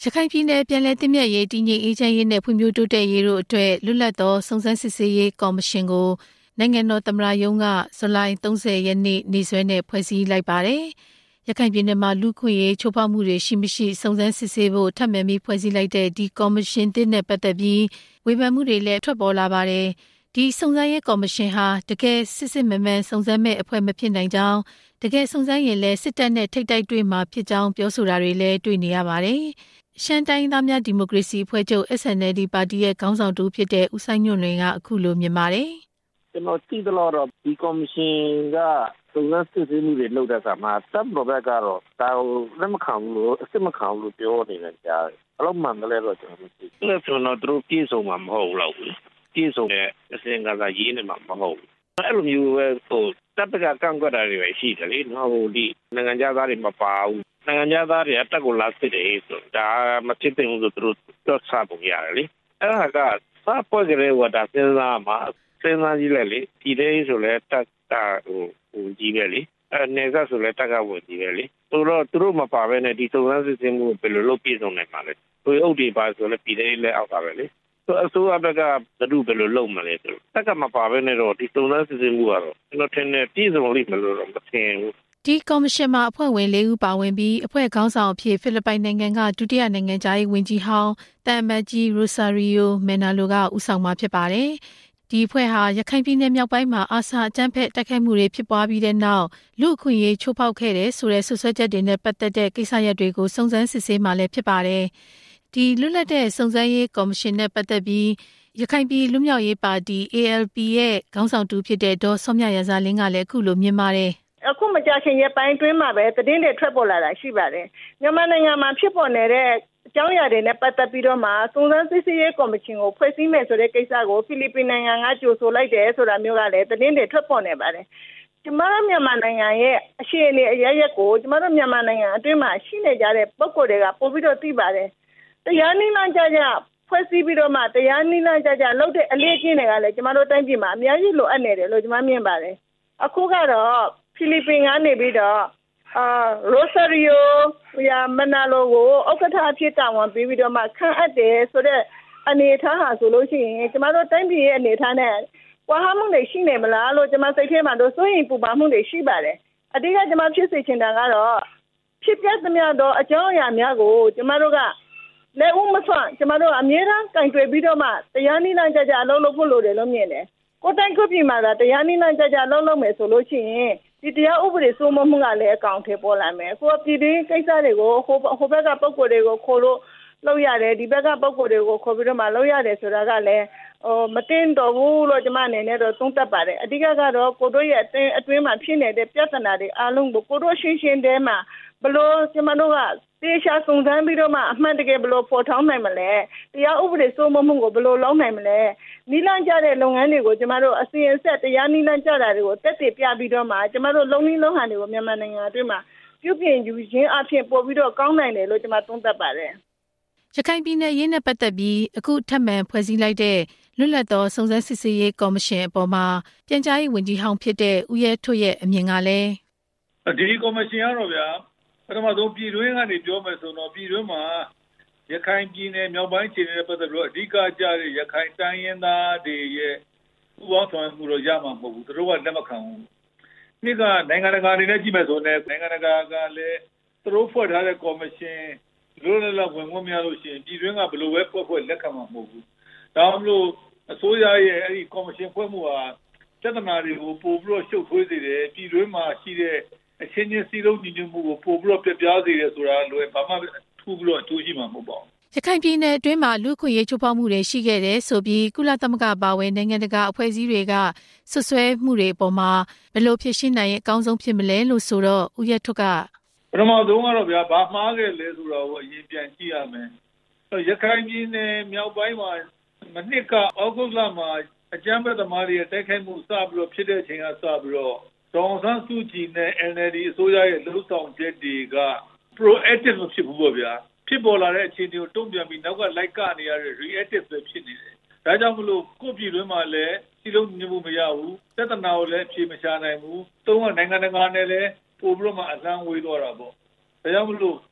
ရခိုင်ပြည်နယ်ပြည်လဲတင်မြတ်ရေးတည်ငြိမ်အေးချမ်းရေးနဲ့ဖွံ့ဖြိုးတိုးတက်ရေးတို့အတွက်လွတ်လပ်သောစုံစမ်းစစ်ဆေးရေးကော်မရှင်ကိုနိုင်ငံတော်သမ္မတရုံးကဇူလိုင်30ရက်နေ့နေ့စွဲနဲ့ဖွဲ့စည်းလိုက်ပါတယ်။ရခိုင်ပြည်နယ်မှာလူခွင့်ရေးချိုးဖောက်မှုတွေရှိမရှိစုံစမ်းစစ်ဆေးဖို့ထပ်မံပြီးဖွဲ့စည်းလိုက်တဲ့ဒီကော်မရှင်သစ်နဲ့ပတ်သက်ပြီးဝေဖန်မှုတွေလည်းထွက်ပေါ်လာပါတယ်။ဒီစုံစမ်းရေးကော်မရှင်ဟာတကယ်စစ်မှန်မှန်စုံစမ်းမဲ့အဖွဲ့မဖြစ်နိုင်ကြောင်းတကယ်စုံစမ်းရင်လည်းစစ်တပ်နဲ့ထိပ်တိုက်တွေ့မှာဖြစ်ကြောင်းပြောဆိုတာတွေလည်းတွေ့နေရပါတယ်။ရှမ်းတိုင်းသားများဒီမိုကရေစီအဖွဲ့ချုပ် SNLD ပါတီရဲ့ခေါင်းဆောင်တူဖြစ်တဲ့ဦးဆိုင်ညွန့်လွင်ကအခုလိုမြင်ပါတယ်။ကျွန်တော်သိသလောက်တော့ဒီကော်မရှင်ကစုံစမ်းစစ်ဆေးမှုတွေလုပ်တဲ့အခါမှာတပ်မတော်ဘက်ကတော့ဒါကိုလက်မခံဘူးလို့အစ်မခံဘူးလို့ပြောနေတယ်ကြားတယ်။ဘယ်လိုမှန်တယ်လဲတော့ကျွန်တော်မသိဘူး။အဲ့ဆိုတော့သူတို့ပြေဆုံးမှာမဟုတ်ဘူးလို့ပြေဆုံးတဲ့အစင်ကသာရေးနေမှာမဟုတ်ဘူး။အဲ့လိုမျိုးပဲတပ်ကကန့်ကွက်တာတွေပဲရှိတယ်လေ။ဟိုဒီနိုင်ငံသားတွေမပါဘူး။နိုင်ငံသားတွေအတက်ကိုလာစစ်တယ်ဆိုဒါမဖြစ်တဲ့ဘူးဆိုသူတို့တော့စားပုံရတယ်လေအဲ့ဒါကစားပွဲကြတဲ့ဝတာစဉ်းစားမှာစဉ်းစားကြည့်လိုက်လေဒီလေးဆိုလဲတက်တာဟိုကြီးပဲလေနေကဆိုလဲတက်ကဝင်ကြီးပဲလေသူတို့မပါဘဲနဲ့ဒီစုံစမ်းစစ်ဆေးမှုဘယ်လိုလုပ်ပြည့်စုံနိုင်မှာလဲသူအုပ်တွေပါဆိုလဲပြည်လေးလဲအောက်တာပဲလေအစိုးရဘက်ကဘယ်လိုလုပ်မလဲသူတက်ကမပါဘဲနဲ့တော့ဒီစုံစမ်းစစ်ဆေးမှုကတော့ကျွန်တော်ထင်တယ်ပြည်စုံလိမ့်မလို့တော့မထင်ဘူးဒီကော်မရှင်မှာအဖွဲ့ဝင်၄ဦးပါဝင်ပြီးအဖွဲ့ခေါင်းဆောင်အဖြစ်ဖိလစ်ပိုင်နိုင်ငံကဒုတိယနိုင်ငံသားရေးဝန်ကြီးဟောင်းတန်မတ်ကြီးရိုဆာရီယိုမယ်နာလိုကဦးဆောင်မှာဖြစ်ပါတယ်။ဒီအဖွဲ့ဟာရခိုင်ပြည်နယ်မြောက်ပိုင်းမှာအာဆာအကြမ်းဖက်တိုက်ခိုက်မှုတွေဖြစ်ပွားပြီးတဲ့နောက်လူအခွင့်အရေးချိုးဖောက်ခဲ့တဲ့ဆိုတဲ့ဆွဆွဲချက်တွေနဲ့ပတ်သက်တဲ့ကိစ္စရပ်တွေကိုစုံစမ်းစစ်ဆေးမှာလည်းဖြစ်ပါတယ်။ဒီလွတ်လပ်တဲ့စုံစမ်းရေးကော်မရှင်နဲ့ပတ်သက်ပြီးရခိုင်ပြည်လူမျိုးရေးပါတီ ALP ရဲ့ခေါင်းဆောင်တူဖြစ်တဲ့ဒေါ်စောမြရာဇာလင်းကလည်းအခုလိုမြင်ပါတယ်အခုမကြခင်ရဲ့ပိုင်းတွင်းမှာပဲသတင်းတွေထွက်ပေါ်လာတာရှိပါတယ်မြန်မာနိုင်ငံမှာဖြစ်ပေါ်နေတဲ့အကြောင်းအရာတွေနဲ့ပတ်သက်ပြီးတော့မှစုံစမ်းစစ်ဆေးရေးကော်မရှင်ကိုဖွဲ့စည်းမယ်ဆိုတဲ့ကိစ္စကိုဖိလစ်ပိုင်နိုင်ငံကကြိုဆိုလိုက်တယ်ဆိုတာမျိုးကလည်းသတင်းတွေထွက်ပေါ်နေပါတယ်ကျမတို့မြန်မာနိုင်ငံရဲ့အခြေအနေအရရက်ကိုကျမတို့မြန်မာနိုင်ငံအတွင်းမှာရှိနေကြတဲ့ပုဂ္ဂိုလ်တွေကပို့ပြီးတော့သိပါတယ်တရားနည်းလမ်းကြဖွဲ့စည်းပြီးတော့မှတရားနည်းလမ်းကြလုပ်တဲ့အလေးအကျင့်တွေကလည်းကျမတို့တိုင်းပြည်မှာအများကြီးလိုအပ်နေတယ်လို့ကျမမြင်ပါတယ်အခုကတော့ဖိလစ်ပိုင်ကနေပြီးတော့ရိုဆာရီယိုမနာလိုကိုဥက္ကဋ္ဌအဖြစ်တာဝန်ပေးပြီးတော့မှခန့်အပ်တယ်ဆိုတဲ့အနေအထားဟာဆိုလို့ရှိရင်ကျမတို့တိုင်းပြည်ရဲ့အနေအထားနဲ့ကွာဟမှုတွေရှိနေမလားလို့ကျမစိတ်ထဲမှာတော့စိုးရိမ်ပူပန်မှုတွေရှိပါတယ်အဓိကကျမဖြစ်စေချင်တာကတော့ဖြစ်ပျက်သမျှသောအကြောင်းအရာများကိုကျမတို့ကလက်ဦးမဆွန့်ကျမတို့အမြဲတမ်းကင်တွယ်ပြီးတော့မှတရားနည်းလမ်းကြအလုပ်လုပ်ဖို့လိုတယ်လို့မြင်တယ်ကိုတိုင်းကိုပြည်မှာတရားနည်းလမ်းကြလုပ်မယ်ဆိုလို့ရှိရင်ဒီတရားဥပဒေစိုးမိုးမှုကလည်းအကောင့်ထဲပေါ်လာမယ်ကိုပြည်တွင်းကိစ္စတွေကိုဟိုဘက်ကပုံကိုယ်တွေကိုခေါ်လို့လုပ်ရတယ်ဒီဘက်ကပုံကိုယ်တွေကိုခေါ်ပြီးတော့မှလုပ်ရတယ်ဆိုတာကလည်းမတင်တော့ဘူးလို့ကျွန်မအနေနဲ့တော့သုံးသပ်ပါတယ်အဓိကကတော့ကိုတို့ရဲ့အတွင်းမှာဖြစ်နေတဲ့ပြဿနာတွေအားလုံးကိုကိုတို့ရှင်းတဲမှာဘလို့ကျွန်မတို့ကတေချာစုံစမ်းပြီးတော့မှအမှန်တကယ်ဘလို့ပေါ်ထောင်းနိုင်မလဲတရားဥပဒေစိုးမိုးမှုကိုဘလို့လုံးနိုင်မလဲနီးလန်းကြတဲ့လုပ်ငန်းတွေကိုကျမတို့အစီအဆက်တရားနီးလန်းကြတာတွေကိုတက်တည်ပြပြီးတော့မှကျမတို့လုံးလုံးဟန်တွေကိုမြန်မာနိုင်ငံအတွင်းမှာပြုပြင်ယူရင်းအဖြစ်ပို့ပြီးတော့ကောင်းနိုင်တယ်လို့ကျမသုံးသပ်ပါတယ်ရခိုင်ပြည်နယ်ရေးနဲ့ပတ်သက်ပြီးအခုထပ်မံဖွဲ့စည်းလိုက်တဲ့လွတ်လပ်သောစုံစမ်းစစ်ဆေးရေးကော်မရှင်အပေါ်မှာပြန်ကြားရေးဝန်ကြီးဟောင်းဖြစ်တဲ့ဦးရဲထွဋ်ရဲ့အမြင်ကလည်းဒီကော်မရှင်ကတော့ဗျာပထမဆုံးပြည်တွင်းကနေပြောမယ်ဆိုတော့ပြည်တွင်းမှာရခိုင်ပြည်နယ်မြောက်ပိုင်းခြေနယ်ပတ်သက်ပြီးအဓိကကြတဲ့ရခိုင်တိုင်းရင်းသားတွေရဲ့ဥပဒေဆောင်မှုတော့ရမှာမဟုတ်ဘူးသူတို့ကလက်မခံဘူးဒီကနိုင်ငံတကာအနေနဲ့ကြည့်မယ်ဆိုတော့နိုင်ငံတကာကလည်းသူတို့ဖွဲ့ထားတဲ့ကော်မရှင်လိုလည်းဝင်ခွင့်မရလို့ရှိရင်ပြည်တွင်းကဘယ်လိုပဲဖွဲ့လက်ခံမှာမဟုတ်ဘူးဒါမှမဟုတ်အစိုးရရဲ့အဲ့ဒီကော်မရှင်ဖွဲ့မှုဟာပြဿနာတွေကိုပို့ပြီးတော့ရှုပ်ထွေးစေတယ်ပြည်တွင်းမှာရှိတဲ့အချင်းချင်းစီးလုံးညီညွတ်မှုကိုပို့ပြီးတော့ပြပြစေတယ်ဆိုတာလွယ်ဘာမှထူးပြီးတော့အကျိုးရှိမှာမဟုတ်ပါဘူးရခိုင်ပြည်နယ်အတွင်းမှာလူခွင့်ရေးချိုးဖောက်မှုတွေရှိခဲ့တယ်ဆိုပြီးကုလသမဂ္ဂပါဝင်နိုင်ငံတကာအဖွဲ့အစည်းတွေကဆွဆွဲမှုတွေအပေါ်မှာဘယ်လိုဖြစ်ရှင်းနိုင်ရင်အကောင်းဆုံးဖြစ်မလဲလို့ဆိုတော့ဦးရထွဋ်ကပထမဆုံးကတော့ဗျာဘာမှားခဲ့လဲဆိုတော့အရင်ပြန်ကြည့်ရမယ်ရခိုင်ပြည်နယ်မြောက်ပိုင်းမှာမနှစ်ကဩဂုတ်လမှာအကြမ်းဖက်သမားတွေတိုက်ခိုက်မှုစပြီးတော့ဖြစ်တဲ့အချိန်ကစပြီးတော့ဒေါ်ဆန်းစုကြည်နဲ့ NLD အစိုးရရဲ့လှုပ်ဆောင်ချက်တွေက proactive မဖြစ်ဘူးပေါ့ဗျာဖြစ်ပေါ်လာတဲ့အခြေအနေကိုတုံ့ပြန်ပြီးနောက်ကလိုက်ကနေရတဲ့ reactive ပဲဖြစ်နေတယ်။ဒါကြောင့်မလို့ကိုပြည်တွင်းမှာလည်းစီလုံးညှိမှုမရဘူး။သက်တနာကိုလည်းဖြေမရှာနိုင်ဘူး။သုံးကနိုင်ငံတကာနဲ့လည်းပို့ပြီးတော့မှအလံဝေးသွားတာပေါ့။ဒါကြောင့်မလို့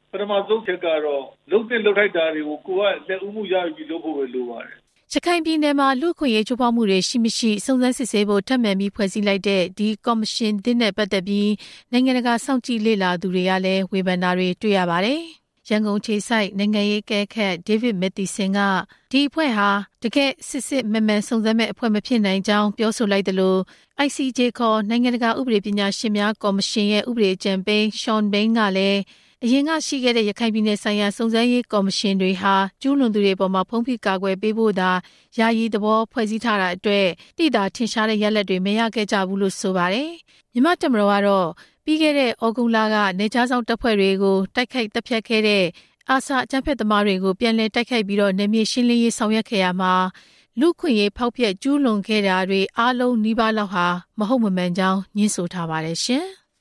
ပထမဆုံးချက်ကတော့လုံတဲ့လုံထိုက်တာတွေကိုကိုကလက်ဦးမှုရယူပြီးလုပ်ဖို့ပဲလိုပါတယ်ရခိုင်ပြည်နယ်မှာလူ့ခွင့်ရေးချိုးဖောက်မှုတွေရှိမရှိစုံစမ်းစစ်ဆေးဖို့ထပ်မံပြီးဖွဲ့စည်းလိုက်တဲ့ဒီကော်မရှင်သစ်နဲ့ပတ်သက်ပြီးနိုင်ငံတကာစောင့်ကြည့်လေ့လာသူတွေကလည်းဝေဖန်တာတွေတွေ့ရပါတယ်။ရန်ကုန်ခြေဆိုင်နိုင်ငံရေးကဲခတ်ဒေးဗစ်မက်သီဆင်ကဒီအဖွဲ့ဟာတကယ့်စစ်မှန်စုံစမ်းမဲ့အဖွဲ့မဖြစ်နိုင်ကြောင်းပြောဆိုလိုက်တယ်လို့ ICJ ခေါ်နိုင်ငံတကာဥပဒေပညာရှင်များကော်မရှင်ရဲ့ဥပဒေအကြံပေးရှွန်ဘိန်းကလည်းအရင်ကရှိခဲ့တဲ့ရခိုင်ပြည်နယ်ဆိုင်ရာစုံစမ်းရေးကော်မရှင်တွေဟာကျူးလွန်သူတွေပေါ်မှာဖုံးဖိကာကွယ်ပေးဖို့သာယာယီသဘောဖွဲ့စည်းထားတာအတွက်တိတာထင်ရှားတဲ့ရလဒ်တွေမရခဲ့ကြဘူးလို့ဆိုပါတယ်။မြန်မာတပ်မတော်ကတော့ပြီးခဲ့တဲ့ဩဂုတ်လကနေကြားဆောင်တပ်ဖွဲ့တွေကိုတိုက်ခိုက်တပ်ဖြတ်ခဲ့တဲ့အာဆာအကြမ်းဖက်သမားတွေကိုပြန်လည်တိုက်ခိုက်ပြီးတော့နယ်မြေရှင်းလင်းရေးဆောင်ရွက်ခဲ့ရမှာလူခွင့်ရေးဖောက်ဖျက်ကျူးလွန်ခဲ့တာတွေအားလုံးနှိပါလောက်ဟာမဟုတ်မမှန်ကြောင်းညှင်းဆိုထားပါတယ်ရှင်။